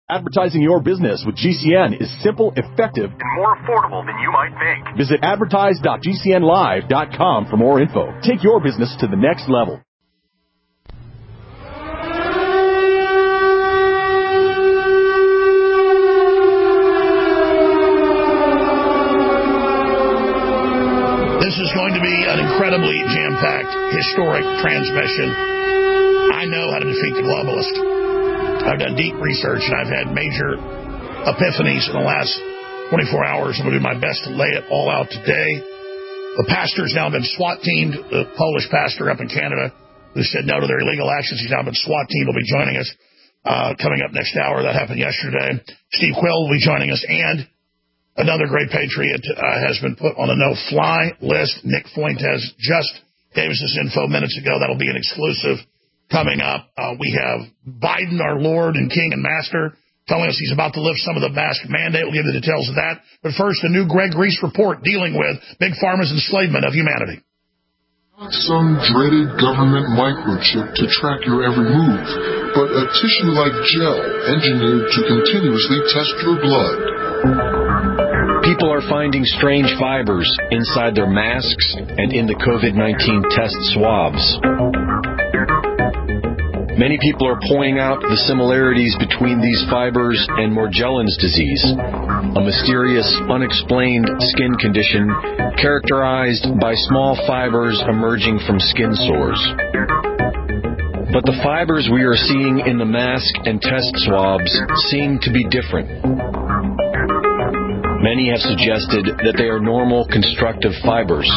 Advertising your business with GCN is simple, effective, and more affordable than you might think. Visit advertise.gcnlive.com for more info. Take your business to the next level. This is going to be an incredibly jam-packed, historic transmission. I know how to defeat the globalist. I've done deep research, and I've had major epiphanies in the last 24 hours. I'm going to do my best to lay it all out today. The pastor's now been SWAT-teamed, the Polish pastor up in Canada who said no to their illegal actions. He's now been SWAT-teamed. Will be joining us coming up next hour. That happened yesterday. Steve Quill will be joining us, and another great patriot has been put on a no-fly list. Nick Fuentes just gave us this info minutes ago. That'll be an exclusive. Coming up, we have Biden, our Lord and King and Master, telling us he's about to lift some of the mask mandate. We'll give you the details of that. But first, the new Greg Reese report dealing with Big Pharma's enslavement of humanity. Not some dreaded government microchip to track your every move, but a tissue-like gel engineered to continuously test your blood. People are finding strange fibers inside their masks and in the COVID-19 test swabs. Many people are pointing out the similarities between these fibers and Morgellons disease, a mysterious, unexplained skin condition characterized by small fibers emerging from skin sores. But the fibers we are seeing in the mask and test swabs seem to be different. Many have suggested that they are normal constructive fibers.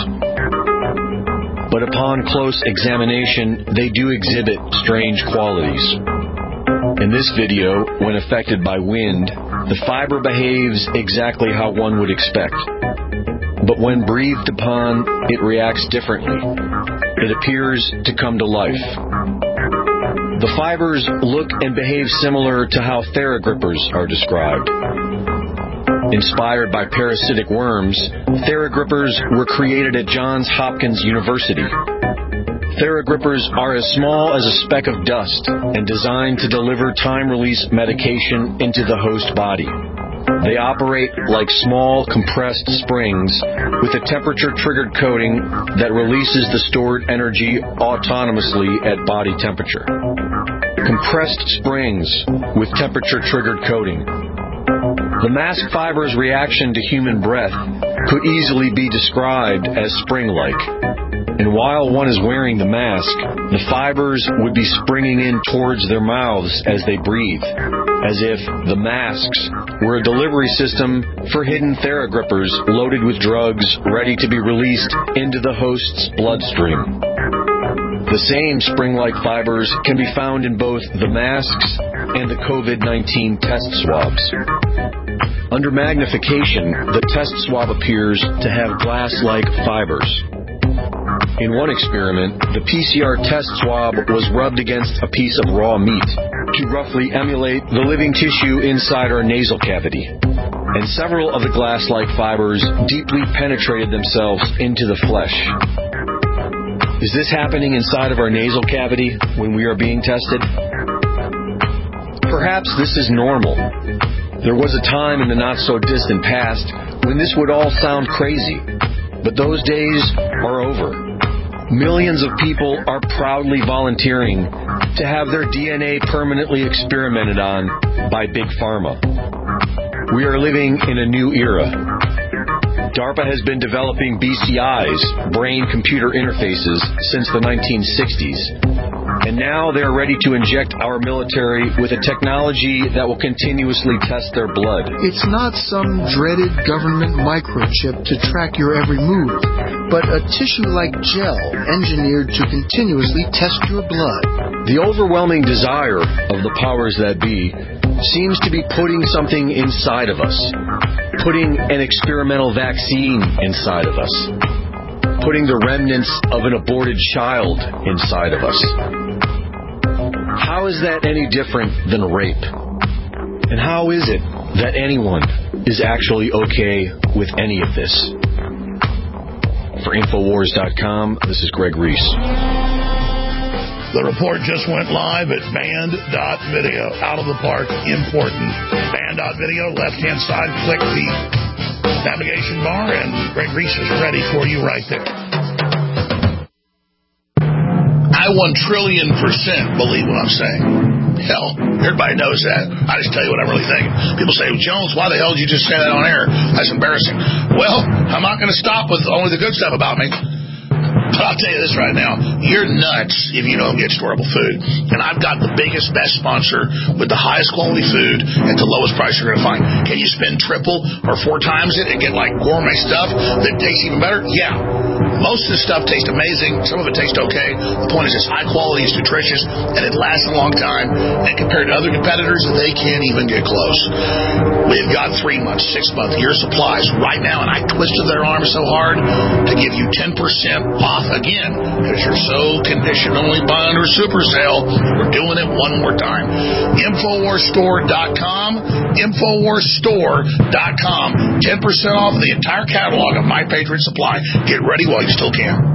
But upon close examination, they do exhibit strange qualities. In this video, when affected by wind, the fiber behaves exactly how one would expect. But when breathed upon, it reacts differently. It appears to come to life. The fibers look and behave similar to how Theragrippers are described. Inspired by parasitic worms, Theragrippers were created at Johns Hopkins University. Theragrippers are as small as a speck of dust and designed to deliver time-release medication into the host body. They operate like small, compressed springs with a temperature-triggered coating that releases the stored energy autonomously at body temperature. Compressed springs with temperature-triggered coating. The mask fiber's reaction to human breath could easily be described as spring-like. And while one is wearing the mask, the fibers would be springing in towards their mouths as they breathe, as if the masks were a delivery system for hidden Theragrippers loaded with drugs ready to be released into the host's bloodstream. The same spring-like fibers can be found in both the masks and the COVID-19 test swabs. Under magnification, the test swab appears to have glass-like fibers. In one experiment, the PCR test swab was rubbed against a piece of raw meat to roughly emulate the living tissue inside our nasal cavity. And several of the glass-like fibers deeply penetrated themselves into the flesh. Is this happening inside of our nasal cavity when we are being tested? Perhaps this is normal. There was a time in the not-so-distant past when this would all sound crazy, but those days are over. Millions of people are proudly volunteering to have their DNA permanently experimented on by Big Pharma. We are living in a new era. DARPA has been developing BCIs, brain-computer interfaces, since the 1960s. And now they're ready to inject our military with a technology that will continuously test their blood. It's not some dreaded government microchip to track your every move, but a tissue-like gel engineered to continuously test your blood. The overwhelming desire of the powers that be seems to be putting something inside of us, putting an experimental vaccine inside of us, putting the remnants of an aborted child inside of us. How is that any different than rape? And how is it that anyone is actually okay with any of this? For Infowars.com, this is Greg Reese. The report just went live at band.video. Out of the park, important. Band.video, left-hand side, click the navigation bar, and Greg Reese is ready for you right there. I 1,000,000,000% believe what I'm saying. Hell, everybody knows that. I just tell you what I'm really thinking. People say, Jones, why the hell did you just say that on air? That's embarrassing. Well, I'm not going to stop with only the good stuff about me. But I'll tell you this right now, you're nuts if you don't get storable food. And I've got the biggest, best sponsor with the highest quality food at the lowest price you're going to find. Can you spend triple or 4 times it and get like gourmet stuff that tastes even better? Yeah. Most of the stuff tastes amazing. Some of it tastes okay. The point is it's high quality, it's nutritious, and it lasts a long time. And compared to other competitors, they can't even get close. We've got 3 months, 6 month, year supplies right now, and I twisted their arms so hard to give you 10% off again because you're so conditioned only buy under a super sale. We're doing it one more time. Infowarsstore.com, Infowarsstore.com. 10% off the entire catalog of My Patriot Supply. Get ready while you still can.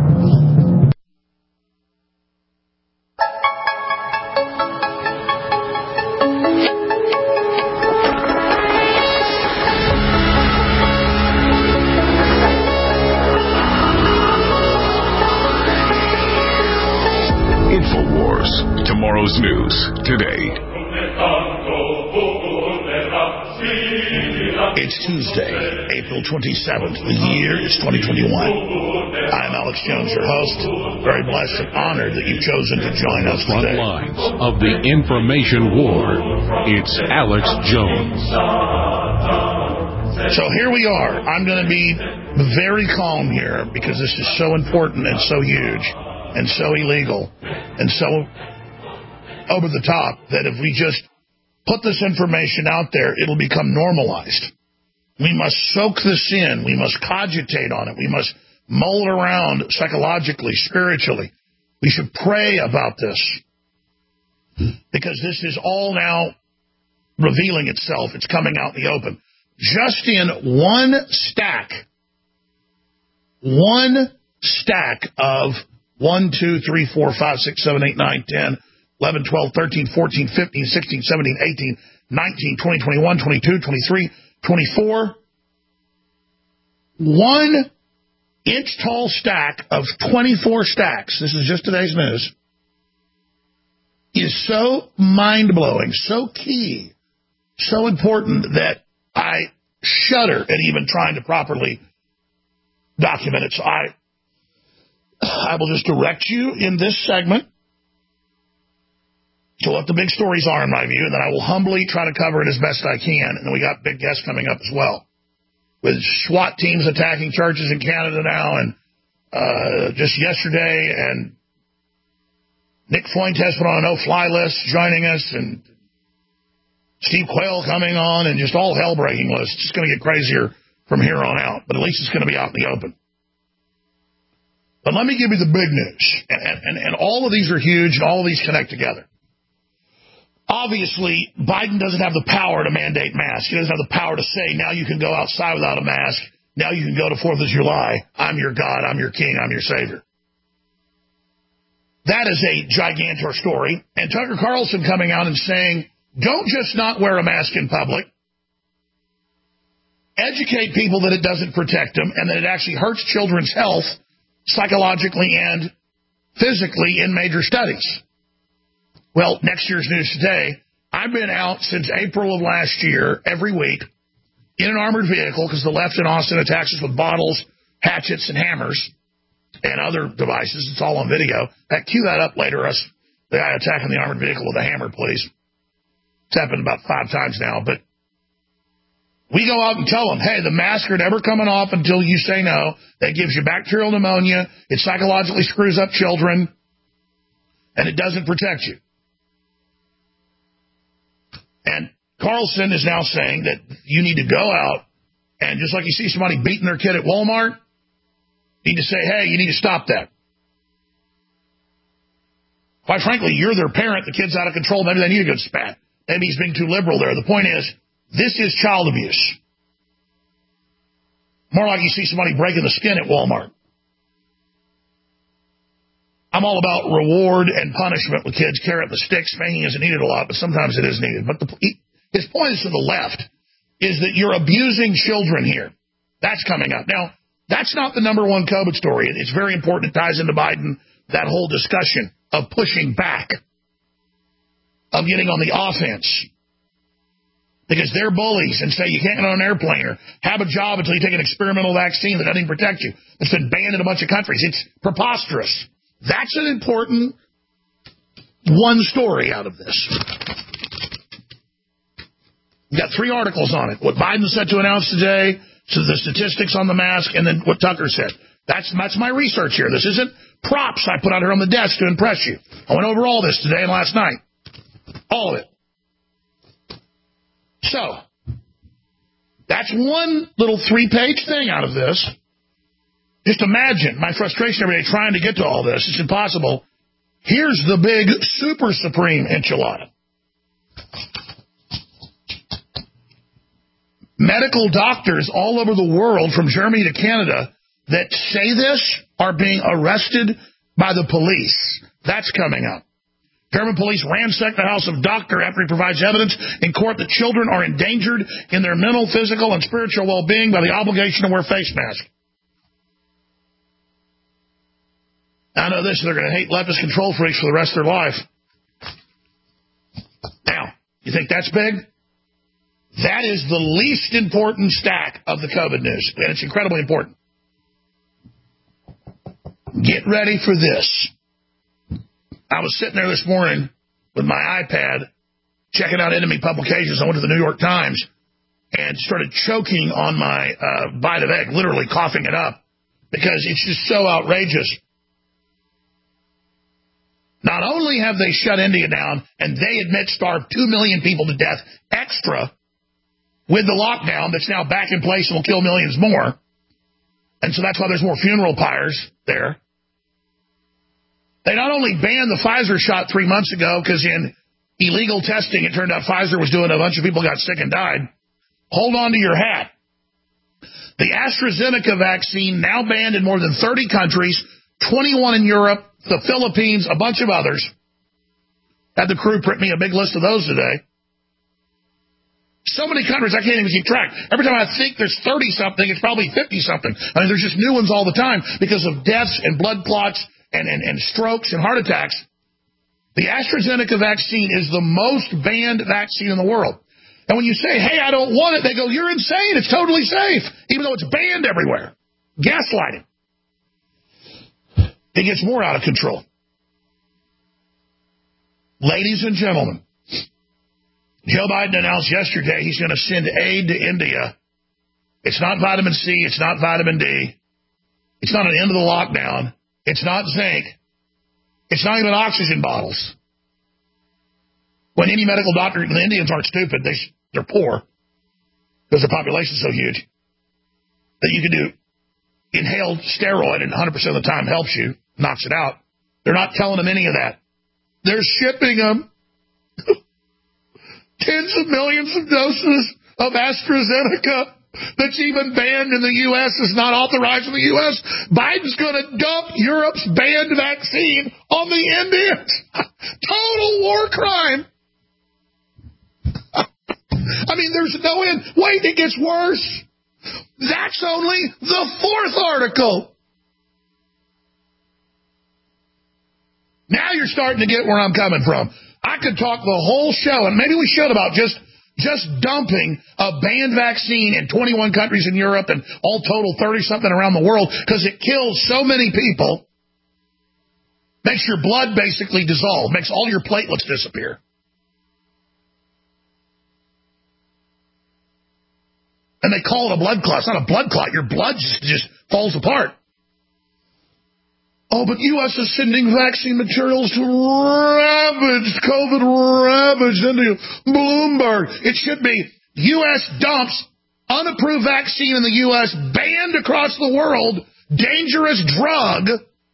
InfoWars. Tomorrow's news today. It's Tuesday, April 27th. The year is 2021. I'm Alex Jones, your host. Very blessed and honored that you've chosen to join us front today. lines of the information war. It's Alex Jones. So here we are. I'm going to be very calm here because this is so important and so huge and so illegal and so over the top that if we just put this information out there, it'll become normalized. We must soak this in. We must cogitate on it. We must mull it around psychologically, spiritually. We should pray about this because this is all now revealing itself. It's coming out in the open. Just in one stack of 1, 2, 3, 4, 5, 6, 7, 8, 9, 10, 11, 12, 13, 14, 15, 16, 17, 18, 19, 20, 21, 22, 23, 24. 1 inch tall stack of 24 stacks, this is just today's news, is so mind-blowing, so key, so important that I shudder at even trying to properly document it. So I will just direct you in this segment to what the big stories are in my view, and then I will humbly try to cover it as best I can. And then we got big guests coming up as well, with SWAT teams attacking churches in Canada now, and just yesterday, and Nick Fuentes put on a no-fly list joining us, and Steve Quayle coming on, and just all hell breaking loose. It's just going to get crazier from here on out, but at least it's going to be out in the open. But let me give you the big news, and all of these are huge, and all of these connect together. Obviously, Biden doesn't have the power to mandate masks. He doesn't have the power to say, now you can go outside without a mask. Now you can go to 4th of July. I'm your God. I'm your king. I'm your savior. That is a gigantor story. And Tucker Carlson coming out and saying, don't just not wear a mask in public. Educate people that it doesn't protect them and that it actually hurts children's health psychologically and physically in major studies. Well, next year's news today, I've been out since April of last year, every week, in an armored vehicle, because the left in Austin attacks us with bottles, hatchets, and hammers, and other devices. It's all on video. Cue that up later, us, the guy attacking the armored vehicle with a hammer, please. It's happened about 5 times now, but we go out and tell them, hey, the masks are never coming off until you say no. That gives you bacterial pneumonia. It psychologically screws up children, and it doesn't protect you. And Carlson is now saying that you need to go out and just like you see somebody beating their kid at Walmart, you need to say, hey, you need to stop that. Quite frankly, you're their parent. The kid's out of control. Maybe they need a good spat. Maybe he's being too liberal there. The point is, this is child abuse. More like you see somebody breaking the skin at Walmart. I'm all about reward and punishment with kids. Carrot and the stick. Spanking isn't needed a lot, but sometimes it is needed. But his point is to the left, is that you're abusing children here. That's coming up. Now, that's not the number one COVID story. It's very important. It ties into Biden, that whole discussion of pushing back, of getting on the offense. Because they're bullies and say you can't get on an airplane or have a job until you take an experimental vaccine that doesn't even protect you. It's been banned in a bunch of countries. It's preposterous. That's an important one story out of this. We've got 3 articles on it. What Biden said to announce today, so the statistics on the mask, and then what Tucker said. That's my research here. This isn't props I put out here on the desk to impress you. I went over all this today and last night. All of it. So, that's one little 3-page thing out of this. Just imagine my frustration every day trying to get to all this. It's impossible. Here's the big super supreme enchilada. Medical doctors all over the world, from Germany to Canada, that say this are being arrested by the police. That's coming up. German police ransacked the house of doctor after he provides evidence in court that children are endangered in their mental, physical, and spiritual well-being by the obligation to wear face masks. I know this, they're going to hate leftist control freaks for the rest of their life. Now, you think that's big? That is the least important stack of the COVID news, and it's incredibly important. Get ready for this. I was sitting there this morning with my iPad, checking out enemy publications. I went to the New York Times and started choking on my bite of egg, literally coughing it up, because it's just so outrageous. Not only have they shut India down, and they admit starved 2 million people to death extra with the lockdown that's now back in place and will kill millions more. And so that's why there's more funeral pyres there. They not only banned the Pfizer shot 3 months ago because in illegal testing it turned out Pfizer was doing it, a bunch of people got sick and died. Hold on to your hat. The AstraZeneca vaccine now banned in more than 30 countries, 21 in Europe, the Philippines, a bunch of others. Had the crew print me a big list of those today. So many countries I can't even keep track. Every time I think there's 30-something, it's probably 50-something. I mean, there's just new ones all the time because of deaths and blood clots and strokes and heart attacks. The AstraZeneca vaccine is the most banned vaccine in the world. And when you say, hey, I don't want it, they go, you're insane. It's totally safe, even though it's banned everywhere. Gaslighting. It gets more out of control. Ladies and gentlemen, Joe Biden announced yesterday he's going to send aid to India. It's not vitamin C. It's not vitamin D. It's not an end of the lockdown. It's not zinc. It's not even oxygen bottles. When any medical doctor, the Indians aren't stupid. They're poor because their population's so huge that you can do inhaled steroid and 100% of the time helps you, knocks it out. They're not telling them any of that. They're shipping them tens of millions of doses of AstraZeneca that's even banned in the U.S., is not authorized in the U.S. Biden's going to dump Europe's banned vaccine on the Indians. Total war crime. I mean, there's no end. Wait, it gets worse. That's only the 4th article. Now you're starting to get where I'm coming from. I could talk the whole show, and maybe we should, about just dumping a banned vaccine in 21 countries in Europe and all total 30-something around the world because it kills so many people. Makes your blood basically dissolve. Makes all your platelets disappear. And they call it a blood clot. It's not a blood clot. Your blood just falls apart. Oh, but U.S. is sending vaccine materials to COVID-ravaged India. Bloomberg. It should be U.S. dumps unapproved vaccine in the U.S., banned across the world, dangerous drug,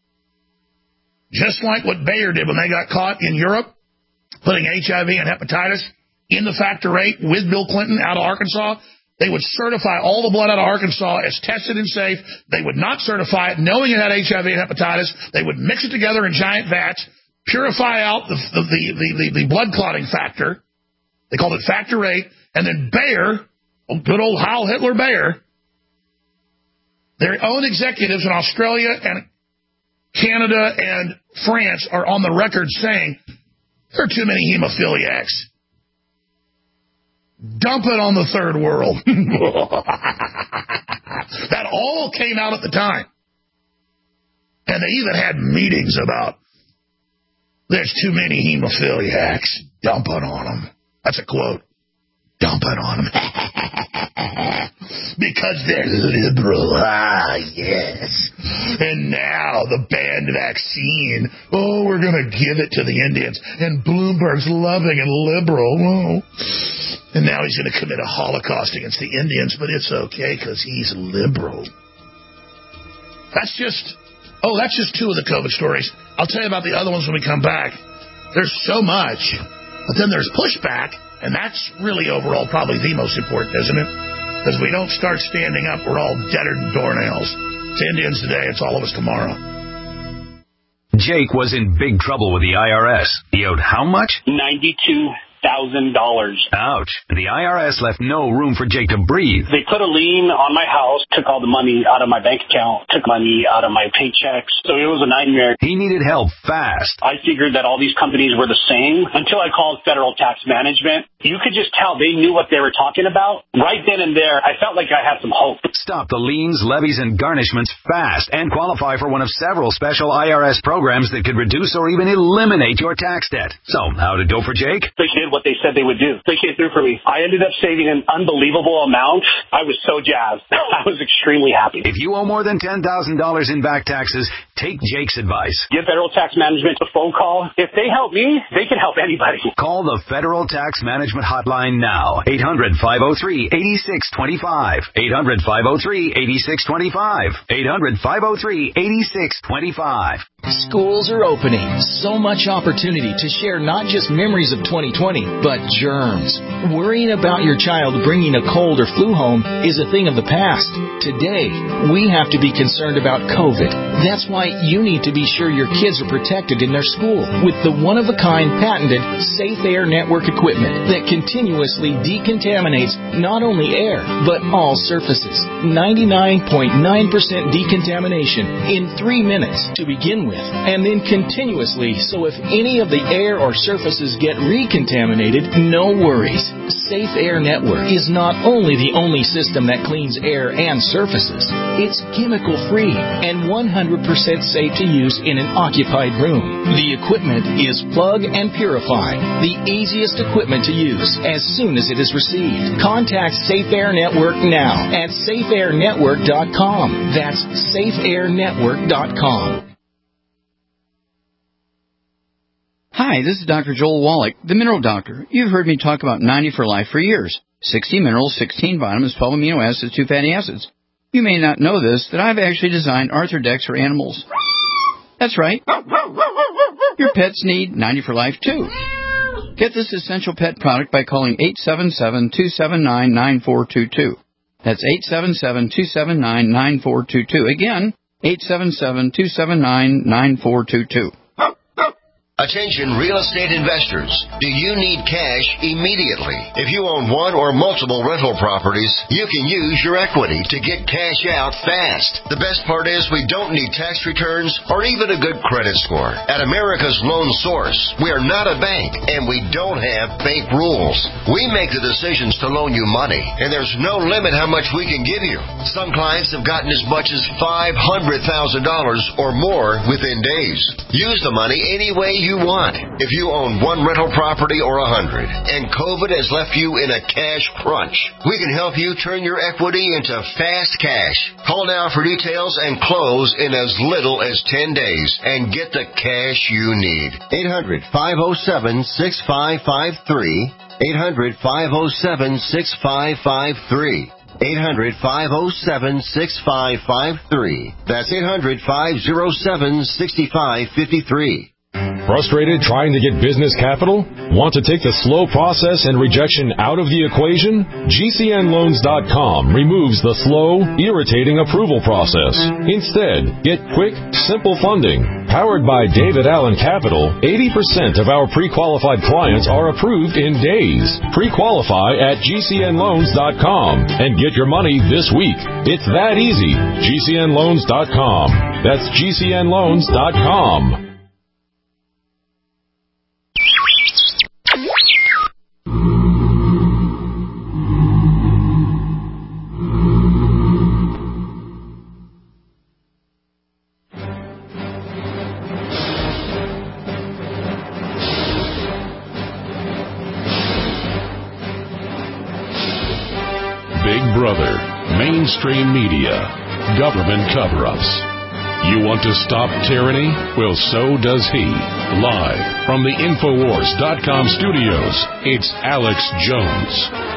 just like what Bayer did when they got caught in Europe, putting HIV and hepatitis in the Factor 8 with Bill Clinton out of Arkansas. They would certify all the blood out of Arkansas as tested and safe. They would not certify it knowing it had HIV and hepatitis. They would mix it together in giant vats, purify out the blood clotting factor. They called it factor 8. And then Bayer, good old Heil Hitler Bayer, their own executives in Australia and Canada and France are on the record saying there are too many hemophiliacs. Dump it on the third world. That all came out at the time. And they even had meetings about there's too many hemophiliacs. Dump it on them. That's a quote. Dump it on them. Because they're liberal. Ah, yes. And now the banned vaccine. Oh, we're going to give it to the Indians. And Bloomberg's loving and liberal. Oh. And now he's going to commit a Holocaust against the Indians, but it's okay because he's liberal. That's just two of the COVID stories. I'll tell you about the other ones when we come back. There's so much. But then there's pushback, and that's really overall probably the most important, isn't it? Because we don't start standing up, we're all deader than doornails. It's Indians today, it's all of us tomorrow. Jake was in big trouble with the IRS. He owed how much? $92,000. Ouch. The IRS left no room for Jake to breathe. They put a lien on my house, took all the money out of my bank account, took money out of my paychecks. So it was a nightmare. He needed help fast. I figured that all these companies were the same until I called Federal Tax Management. You could just tell they knew what they were talking about. Right then and there, I felt like I had some hope. Stop the liens, levies, and garnishments fast and qualify for one of several special IRS programs that could reduce or even eliminate your tax debt. So, how did it go for Jake? They did what they said they would do. They came through for me. I ended up saving an unbelievable amount. I was so jazzed. I was extremely happy. If you owe more than $10,000 in back taxes, take Jake's advice. Give Federal Tax Management a phone call. If they help me, they can help anybody. Call the Federal Tax Management Hotline now. 800-503-8625. 800-503-8625. 800-503-8625. Schools are opening. So much opportunity to share not just memories of 2020, but germs. Worrying about your child bringing a cold or flu home is a thing of the past. Today, we have to be concerned about COVID. That's why you need to be sure your kids are protected in their school with the one-of-a-kind patented Safe Air Network equipment that continuously decontaminates not only air, but all surfaces. 99.9% decontamination in 3 minutes to begin with, and then continuously, so if any of the air or surfaces get recontaminated, no worries. Safe Air Network is not only the only system that cleans air and surfaces, it's chemical-free and 100% safe to use in an occupied room. The equipment is plug and purify, the easiest equipment to use as soon as it is received. Contact Safe Air Network now at safeairnetwork.com. That's safeairnetwork.com. Hi, this is Dr. Joel Wallach, the Mineral Doctor. You've heard me talk about 90 for Life for years. 60 minerals, 16 vitamins, 12 amino acids, 2 fatty acids. You may not know this, that I've actually designed Arthrodex for animals. That's right. Your pets need 90 for Life, too. Get this essential pet product by calling 877-279-9422. That's 877-279-9422. Again, 877-279-9422. Attention real estate investors. Do you need cash immediately? If you own one or multiple rental properties, you can use your equity to get cash out fast. The best part is we don't need tax returns or even a good credit score. At America's Loan Source, we are not a bank and we don't have bank rules. We make the decisions to loan you money, and there's no limit how much we can give you. Some clients have gotten as much as $500,000 or more within days. Use the money any way you want. If you own one rental property or 100 and COVID has left you in a cash crunch, we can help you turn your equity into fast cash. Call now for details and close in as little as 10 days and get the cash you need. 800-507-6553. 800-507-6553. 800-507-6553. That's 800-507-6553. Frustrated trying to get business capital? Want to take the slow process and rejection out of the equation? GCNLoans.com removes the slow, irritating approval process. Instead, get quick, simple funding. Powered by David Allen Capital, 80% of our pre-qualified clients are approved in days. Pre-qualify at GCNLoans.com and get your money this week. It's that easy. GCNLoans.com. That's GCNLoans.com. Big Brother, mainstream media, government cover-ups. You want to stop tyranny? Well, so does he. Live from the Infowars.com studios, it's Alex Jones.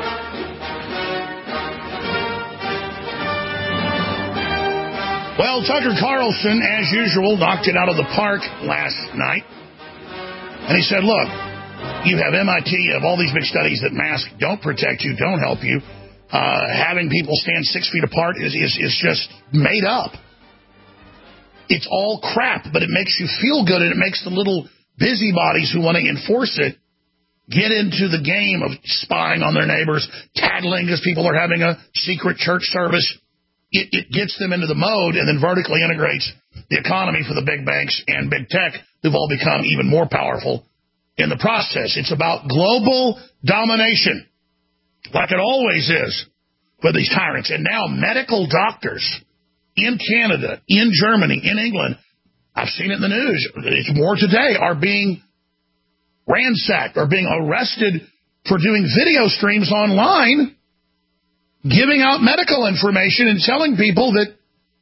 Well, Tucker Carlson, as usual, knocked it out of the park last night. And he said, look, you have MIT, you have all these big studies that masks don't protect you, don't help you. Having people stand 6 feet apart is just made up. It's all crap, but it makes you feel good, and it makes the little busybodies who want to enforce it get into the game of spying on their neighbors, tattling because people are having a secret church service. It gets them into the mode and then vertically integrates the economy for the big banks and big tech, who've all become even more powerful in the process. It's about global domination, like it always is with these tyrants. And now medical doctors in Canada, in Germany, in England, I've seen it in the news, it's more today, are being ransacked, are being arrested for doing video streams online, giving out medical information and telling people that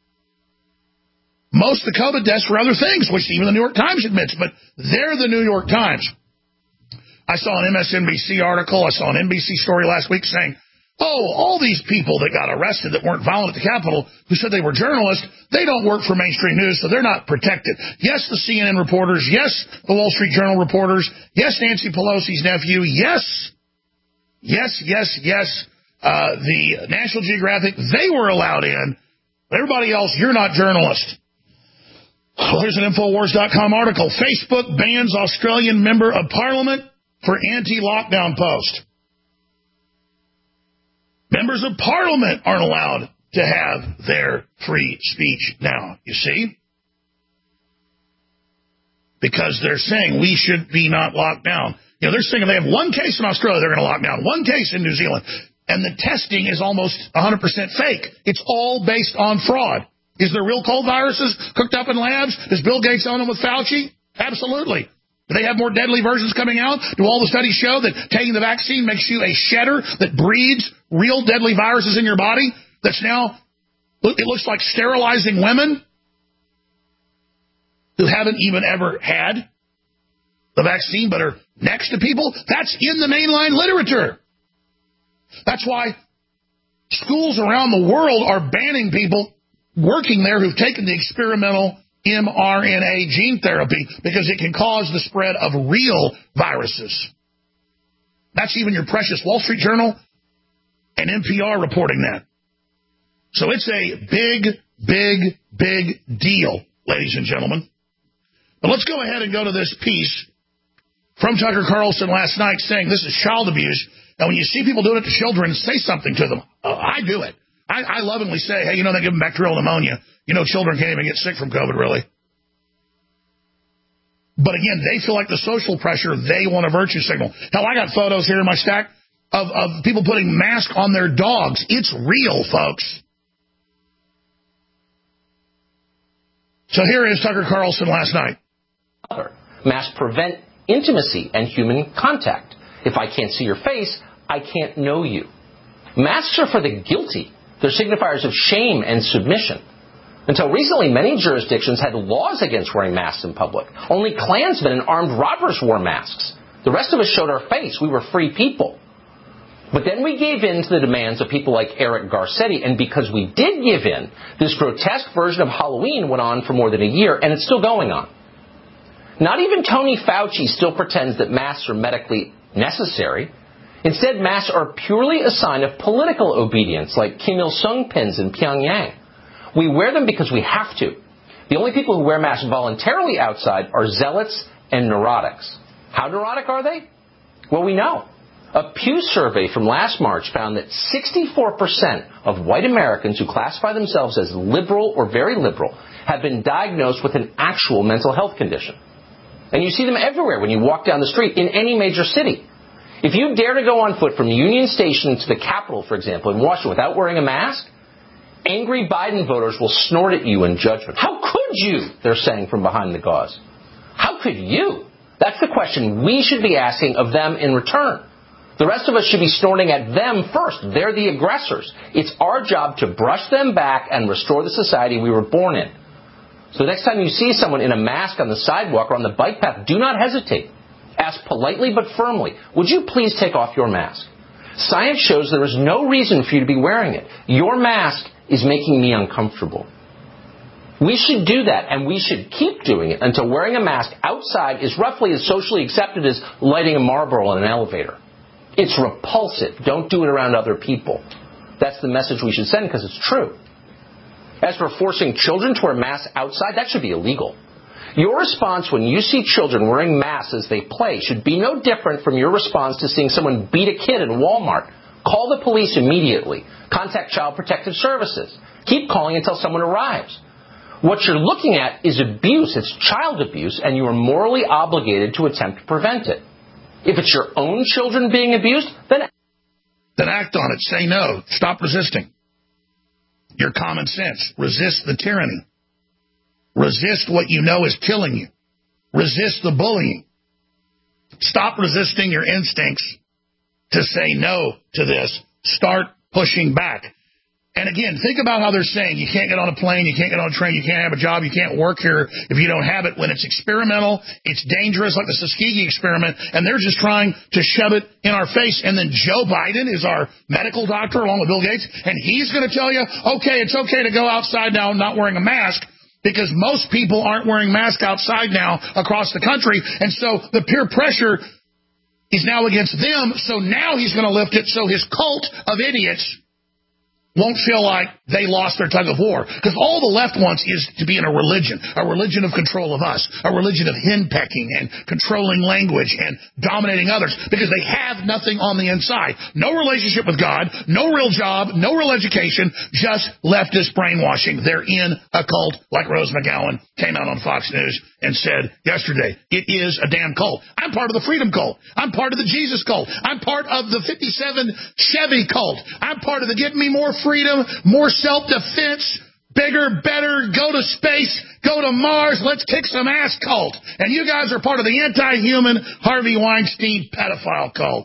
most of the COVID deaths were other things, which even the New York Times admits, but they're the New York Times. I saw an MSNBC article, I saw an NBC story last week saying, oh, all these people that got arrested that weren't violent at the Capitol, who said they were journalists, they don't work for mainstream news, so they're not protected. Yes, the CNN reporters, yes, the Wall Street Journal reporters, yes, Nancy Pelosi's nephew, yes, the National Geographic, they were allowed in. Everybody else, you're not journalists. Well, here's an Infowars.com article. Facebook bans Australian member of parliament for anti-lockdown post. Members of parliament aren't allowed to have their free speech now, you see? Because they're saying we should be not locked down. You know, they're saying if they have one case in Australia, they're going to lock down. One case in New Zealand. And the testing is almost 100% fake. It's all based on fraud. Is there real cold viruses cooked up in labs? Does Bill Gates own them with Fauci? Absolutely. Do they have more deadly versions coming out? Do all the studies show that taking the vaccine makes you a shedder that breeds real deadly viruses in your body that's now, it looks like sterilizing women who haven't even ever had the vaccine but are next to people? That's in the mainline literature. That's why schools around the world are banning people working there who've taken the experimental mRNA gene therapy because it can cause the spread of real viruses. That's even your precious Wall Street Journal and NPR reporting that. So it's a big deal, ladies and gentlemen. But let's go ahead and go to this piece from Tucker Carlson last night saying this is child abuse. And when you see people doing it to children, say something to them. I do it. I lovingly say, hey, you know, they give them bacterial pneumonia. You know, children can't even get sick from COVID, really. But again, they feel like the social pressure, they want a virtue signal. Hell, I got photos here in my stack of people putting masks on their dogs. It's real, folks. So here is Tucker Carlson last night. Masks prevent intimacy and human contact. If I can't see your face, I can't know you. Masks are for the guilty. They're signifiers of shame and submission. Until recently, many jurisdictions had laws against wearing masks in public. Only Klansmen and armed robbers wore masks. The rest of us showed our face. We were free people. But then we gave in to the demands of people like Eric Garcetti, and because we did give in, this grotesque version of Halloween went on for more than a year, and it's still going on. Not even Tony Fauci still pretends that masks are medically necessary. Instead, masks are purely a sign of political obedience, like Kim Il-sung pins in Pyongyang. We wear them because we have to. The only people who wear masks voluntarily outside are zealots and neurotics. How neurotic are they? Well, we know. A Pew survey from last March found that 64% of white Americans who classify themselves as liberal or very liberal have been diagnosed with an actual mental health condition. And you see them everywhere when you walk down the street in any major city. If you dare to go on foot from Union Station to the Capitol, for example, in Washington without wearing a mask, angry Biden voters will snort at you in judgment. How could you? They're saying from behind the gauze. How could you? That's the question we should be asking of them in return. The rest of us should be snorting at them first. They're the aggressors. It's our job to brush them back and restore the society we were born in. So next time you see someone in a mask on the sidewalk or on the bike path, do not hesitate. Ask politely but firmly, would you please take off your mask? Science shows there is no reason for you to be wearing it. Your mask is making me uncomfortable. We should do that, and we should keep doing it until wearing a mask outside is roughly as socially accepted as lighting a Marlboro in an elevator. It's repulsive. Don't do it around other people. That's the message we should send because it's true. As for forcing children to wear masks outside, that should be illegal. Your response when you see children wearing masks as they play should be no different from your response to seeing someone beat a kid in Walmart. Call the police immediately. Contact Child Protective Services. Keep calling until someone arrives. What you're looking at is abuse. It's child abuse, and you are morally obligated to attempt to prevent it. If it's your own children being abused, then act on it. Say no. Stop resisting. Your common sense. Resist the tyranny. Resist what you know is killing you. Resist the bullying. Stop resisting your instincts to say no to this. Start pushing back. And again, think about how they're saying you can't get on a plane, you can't get on a train, you can't have a job, you can't work here if you don't have it. When it's experimental, it's dangerous, like the Tuskegee experiment, and they're just trying to shove it in our face. And then Joe Biden is our medical doctor along with Bill Gates, and he's going to tell you, okay, it's okay to go outside now not wearing a mask, because most people aren't wearing masks outside now across the country. And so the peer pressure is now against them, so now he's going to lift it so his cult of idiots won't feel like they lost their tug of war. Because all the left wants is to be in a religion of control of us, a religion of henpecking and controlling language and dominating others, because they have nothing on the inside. No relationship with God, no real job, no real education, just leftist brainwashing. They're in a cult, like Rose McGowan came out on Fox News and said yesterday, it is a damn cult. I'm part of the Freedom Cult. I'm part of the Jesus Cult. I'm part of the 57 Chevy Cult. I'm part of the Give Me More Freedom, More Self-Defense, Bigger, Better, Go to Space, Go to Mars, Let's Kick Some Ass Cult. And you guys are part of the anti-human Harvey Weinstein pedophile cult.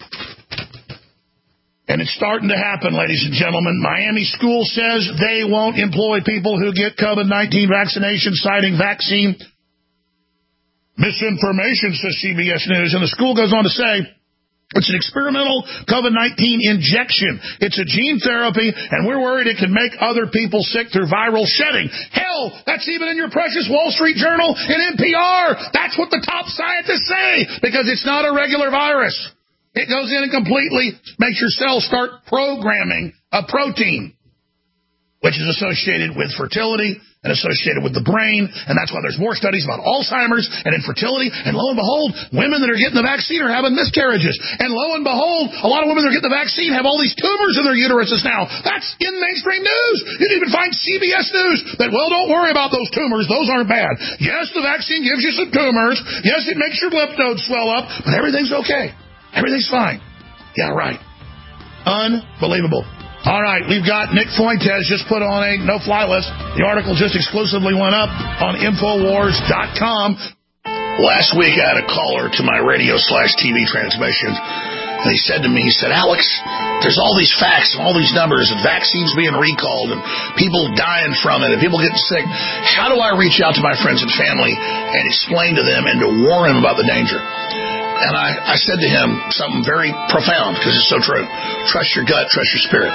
And it's starting to happen, ladies and gentlemen. Miami school says they won't employ people who get COVID-19 vaccination, citing vaccine misinformation, says CBS News. And the school goes on to say it's an experimental COVID-19 injection. It's a gene therapy, and we're worried it can make other people sick through viral shedding. Hell, that's even in your precious Wall Street Journal and NPR. That's what the top scientists say, because it's not a regular virus. It goes in and completely makes your cells start programming a protein, which is associated with fertility and associated with the brain, and that's why there's more studies about Alzheimer's and infertility, and lo and behold, women that are getting the vaccine are having miscarriages, and lo and behold, a lot of women that are getting the vaccine have all these tumors in their uteruses now. That's in mainstream news. You can even find CBS News that, well, don't worry about those tumors, those aren't bad. Yes, the vaccine gives you some tumors, yes, it makes your lymph nodes swell up, but everything's okay. Everything's fine. Yeah, right. Unbelievable. All right, we've got Nick Fuentes just put on a no-fly list. The article just exclusively went up on Infowars.com. Last week I had a caller to my radio/TV transmission, and he said to me, Alex, there's all these facts and all these numbers and vaccines being recalled and people dying from it and people getting sick. How do I reach out to my friends and family and explain to them and to warn them about the danger? And I said to him something very profound, because it's so true. Trust your gut, trust your spirit.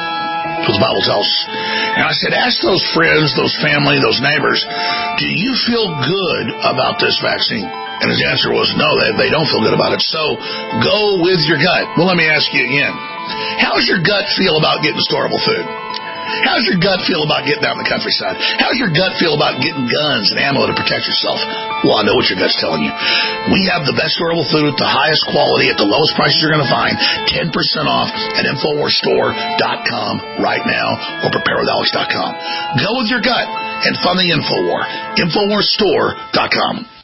That's what the Bible tells us. And I said, ask those friends, those family, those neighbors, do you feel good about this vaccine? And his answer was, no, they don't feel good about it. So go with your gut. Well, let me ask you again. How's your gut feel about getting storable food? How's your gut feel about getting out in the countryside? How's your gut feel about getting guns and ammo to protect yourself? Well, I know what your gut's telling you. We have the best storable food at the highest quality at the lowest prices you're going to find. 10% off at InfoWarsStore.com right now or PrepareWithAlex.com. Go with your gut and fund the InfoWar. InfoWarsStore.com.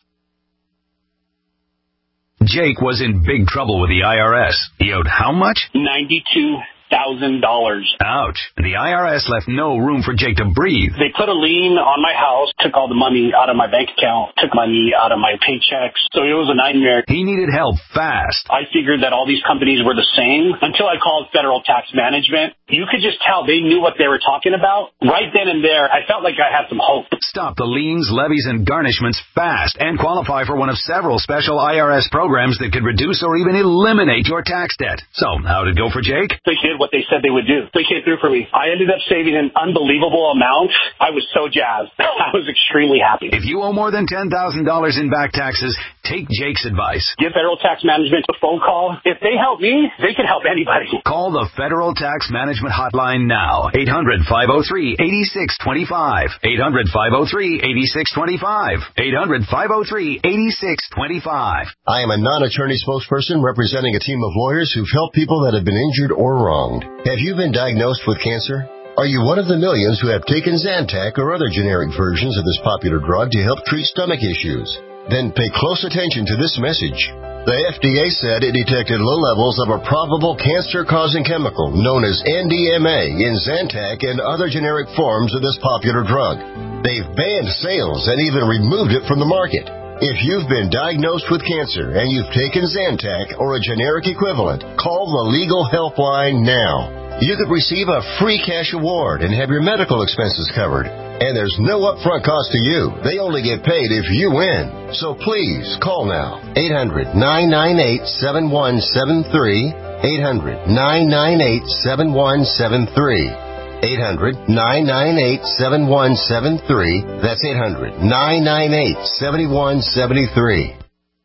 Jake was in big trouble with the IRS. He owed how much? $92,000. Ouch. The IRS left no room for Jake to breathe. They put a lien on my house, took all the money out of my bank account, took money out of my paychecks. So it was a nightmare. He needed help fast. I figured that all these companies were the same until I called Federal Tax Management. You could just tell they knew what they were talking about. Right then and there, I felt like I had some hope. Stop the liens, levies, and garnishments fast and qualify for one of several special IRS programs that could reduce or even eliminate your tax debt. So, how'd it go for Jake? They did what they said they would do. They came through for me. I ended up saving an unbelievable amount. I was so jazzed. I was extremely happy. If you owe more than $10,000 in back taxes, take Jake's advice. Give Federal Tax Management a phone call. If they help me, they can help anybody. Call the Federal Tax Management Hotline now. 800-503-8625. 800-503-8625. 800-503-8625. I am a non-attorney spokesperson representing a team of lawyers who've helped people that have been injured or wronged. Have you been diagnosed with cancer? Are you one of the millions who have taken Zantac or other generic versions of this popular drug to help treat stomach issues? Then pay close attention to this message. The FDA said it detected low levels of a probable cancer-causing chemical known as NDMA in Zantac and other generic forms of this popular drug. They've banned sales and even removed it from the market. If you've been diagnosed with cancer and you've taken Zantac or a generic equivalent, call the legal helpline now. You could receive a free cash award and have your medical expenses covered. And there's no upfront cost to you. They only get paid if you win. So please, call now. 800-998-7173. 800-998-7173. 800-998-7173. That's 800-998-7173.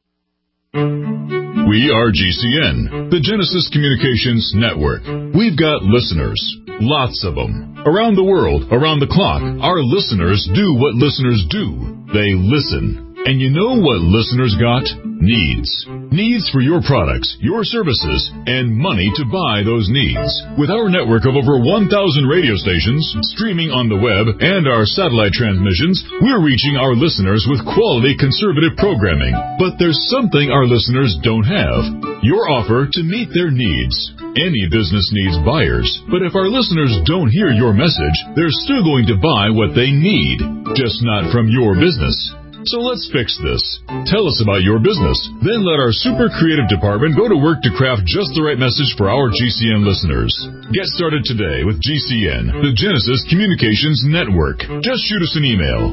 We are GCN, the Genesis Communications Network. We've got listeners, lots of them. Around the world, around the clock, our listeners do what listeners do. They listen. And you know what listeners got? Needs. Needs for your products, your services, and money to buy those needs. With our network of over 1,000 radio stations, streaming on the web, and our satellite transmissions, we're reaching our listeners with quality conservative programming. But there's something our listeners don't have. Your offer to meet their needs. Any business needs buyers, but if our listeners don't hear your message, they're still going to buy what they need, just not from your business. So let's fix this. Tell us about your business. Then let our super creative department go to work to craft just the right message for our GCN listeners. Get started today with GCN, the Genesis Communications Network. Just shoot us an email.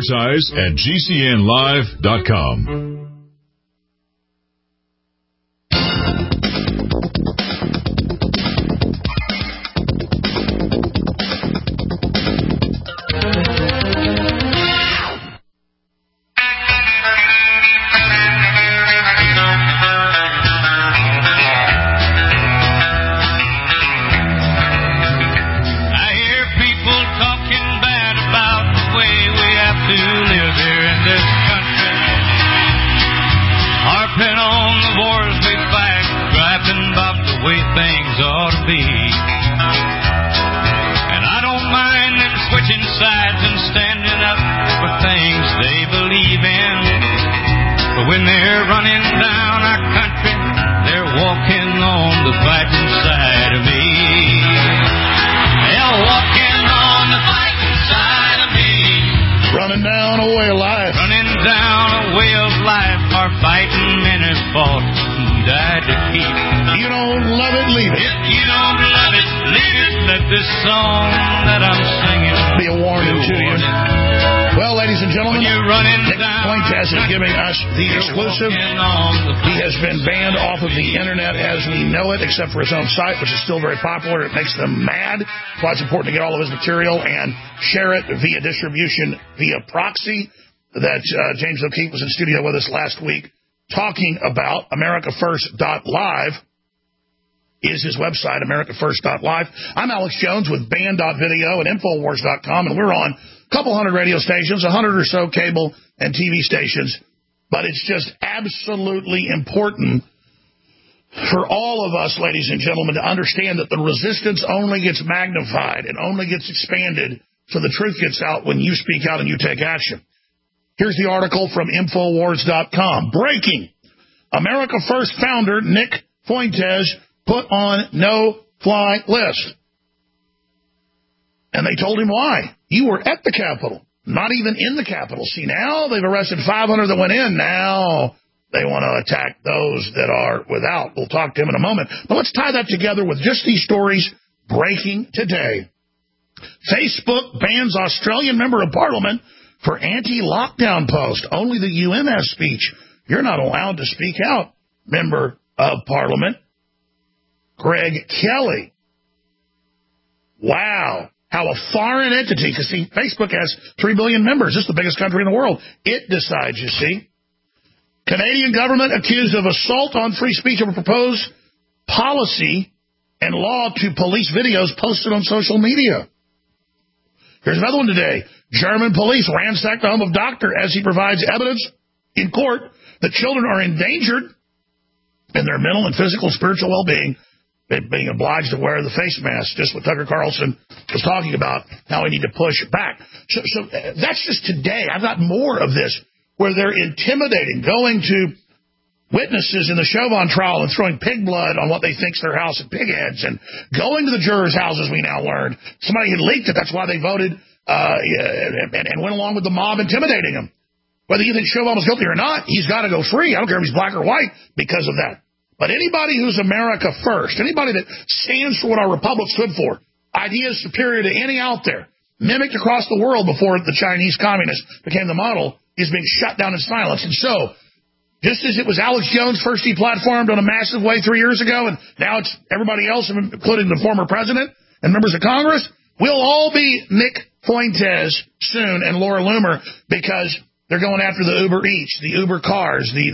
Advertise@GCNlive.com. When they're running down our country, they're walking on the fighting side of me. They're walking on the fighting side of me. Running down a way of life. Running down a way of life. Our fighting men have fought and died to keep. You don't love it, leave it. If you don't love it, leave it. Let this song that I'm singing be a warning to you. Well, ladies and gentlemen, Nick Fuentes is giving us the exclusive. He has been banned off of the internet as we know it, except for his own site, which is still very popular. It makes them mad. That's why it's important to get all of his material and share it via distribution, via proxy. That James O'Keefe was in studio with us last week talking about. AmericaFirst.live is his website, AmericaFirst.live. I'm Alex Jones with Band.video and Infowars.com, and we're on a couple hundred radio stations, 100 or so cable and TV stations. But it's just absolutely important for all of us, ladies and gentlemen, to understand that the resistance only gets magnified and only gets expanded so the truth gets out when you speak out and you take action. Here's the article from Infowars.com. Breaking. America First founder Nick Fuentes put on no-fly list. And they told him why. You were at the Capitol, not even in the Capitol. See, now they've arrested 500 that went in. Now they want to attack those that are without. We'll talk to him in a moment. But let's tie that together with just these stories breaking today. Facebook bans Australian member of parliament for anti-lockdown post. Only the UN has speech. You're not allowed to speak out, member of parliament. Greg Kelly. Wow. How a foreign entity, because see, Facebook has 3 billion members. It's the biggest country in the world. It decides, you see. Canadian government accused of assault on free speech over proposed policy and law to police videos posted on social media. Here's another one today. German police ransacked the home of doctor as he provides evidence in court that children are endangered in their mental and physical and spiritual well-being, being obliged to wear the face mask, just what Tucker Carlson was talking about, how we need to push back. So that's just today. I've got more of this where they're intimidating, going to witnesses in the Chauvin trial and throwing pig blood on what they think's their house and pig heads, and going to the jurors' houses, we now learned. Somebody had leaked it. That's why they voted and went along with the mob intimidating him. Whether you think Chauvin was guilty or not, he's got to go free. I don't care if he's black or white because of that. But anybody who's America first, anybody that stands for what our republic stood for, ideas superior to any out there, mimicked across the world before the Chinese communists became the model, is being shut down in silence. And so, just as it was Alex Jones first deplatformed on a massive way 3 years ago, and now it's everybody else, including the former president and members of Congress, we'll all be Nick Fuentes soon and Laura Loomer, because they're going after the Uber Eats, the Uber cars, the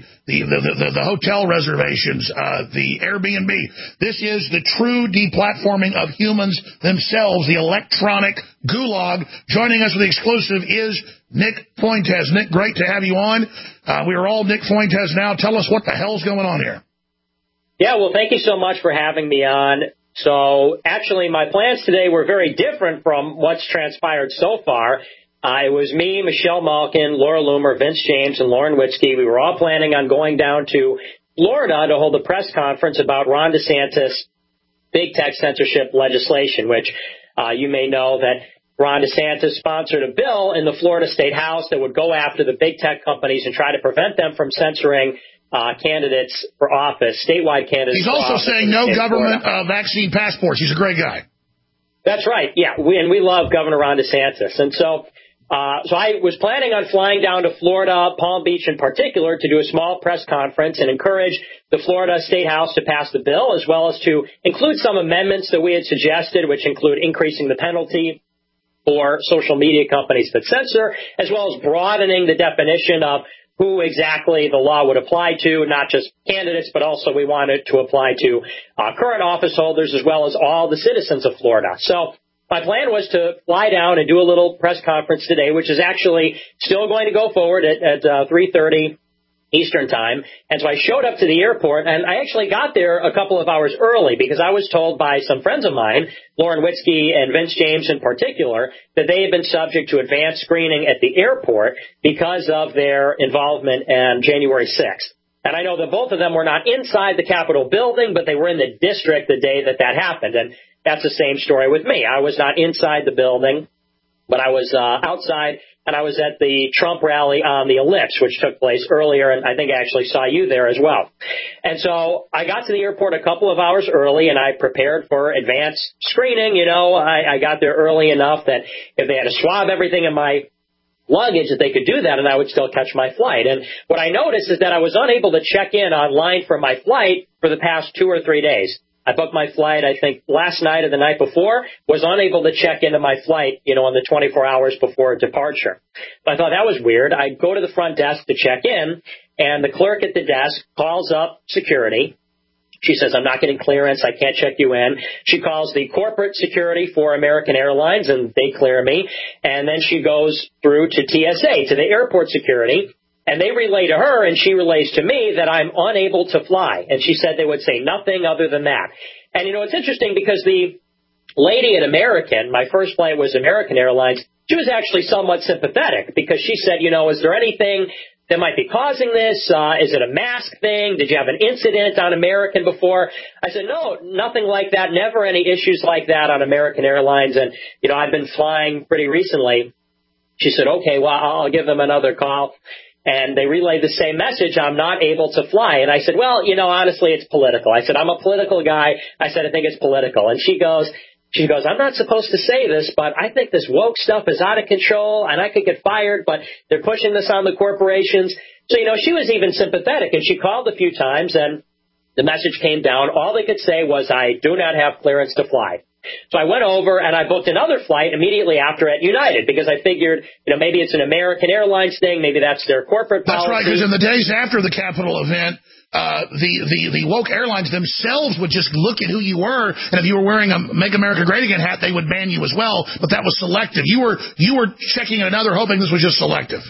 hotel reservations, the Airbnb. This is the true deplatforming of humans themselves, the electronic gulag. Joining us with the exclusive is Nick Fuentes. Nick, great to have you on. We are all Nick Fuentes now. Tell us what the hell's going on here. Yeah, well, thank you so much for having me on. So, actually, my plans today were very different from what's transpired so far. It was me, Michelle Malkin, Laura Loomer, Vince James, and Lauren Witzke. We were all planning on going down to Florida to hold a press conference about Ron DeSantis' big tech censorship legislation, which you may know that Ron DeSantis sponsored a bill in the Florida State House that would go after the big tech companies and try to prevent them from censoring candidates for office, statewide candidates. He's also saying no government vaccine passports. He's a great guy. That's right. Yeah, we love Governor Ron DeSantis. And so I was planning on flying down to Florida, Palm Beach in particular, to do a small press conference and encourage the Florida State House to pass the bill, as well as to include some amendments that we had suggested, which include increasing the penalty for social media companies that censor, as well as broadening the definition of who exactly the law would apply to, not just candidates, but also we wanted to apply to current office holders as well as all the citizens of Florida. So my plan was to fly down and do a little press conference today, which is actually still going to go forward at 3:30 Eastern time. And so I showed up to the airport, and I actually got there a couple of hours early because I was told by some friends of mine, Lauren Witzke and Vince James in particular, that they had been subject to advanced screening at the airport because of their involvement on January 6th. And I know that both of them were not inside the Capitol building, but they were in the district the day that happened. And that's the same story with me. I was not inside the building, but I was outside, and I was at the Trump rally on the Ellipse, which took place earlier, and I think I actually saw you there as well. And so I got to the airport a couple of hours early, and I prepared for advanced screening. You know, I got there early enough that if they had to swab everything in my luggage that they could do that and I would still catch my flight. And what I noticed is that I was unable to check in online for my flight for the past 2 or 3 days. I booked my flight, I think, last night or the night before, was unable to check into my flight, in the 24 hours before departure. So I thought that was weird. I go to the front desk to check in, and the clerk at the desk calls up security. She says, I'm not getting clearance. I can't check you in. She calls the corporate security for American Airlines, and they clear me. And then she goes through to TSA, to the airport security, and they relay to her, and she relays to me that I'm unable to fly. And she said they would say nothing other than that. And, it's interesting because the lady at American, my first flight was American Airlines, she was actually somewhat sympathetic because she said, is there anything that might be causing this? Is it a mask thing? Did you have an incident on American before? I said, no, nothing like that. Never any issues like that on American Airlines. And, I've been flying pretty recently. She said, okay, well, I'll give them another call. And they relayed the same message, I'm not able to fly. And I said, well, honestly, it's political. I said, I'm a political guy. I said, I think it's political. And she goes, I'm not supposed to say this, but I think this woke stuff is out of control and I could get fired, but they're pushing this on the corporations. So, she was even sympathetic and she called a few times and the message came down. All they could say was, I do not have clearance to fly. So I went over and I booked another flight immediately after at United because I figured, maybe it's an American Airlines thing. Maybe that's their corporate policy. That's right, because in the days after the Capitol event, the woke airlines themselves would just look at who you were, and if you were wearing a Make America Great Again hat, they would ban you as well, but that was selective. You were checking another, hoping this was just selective.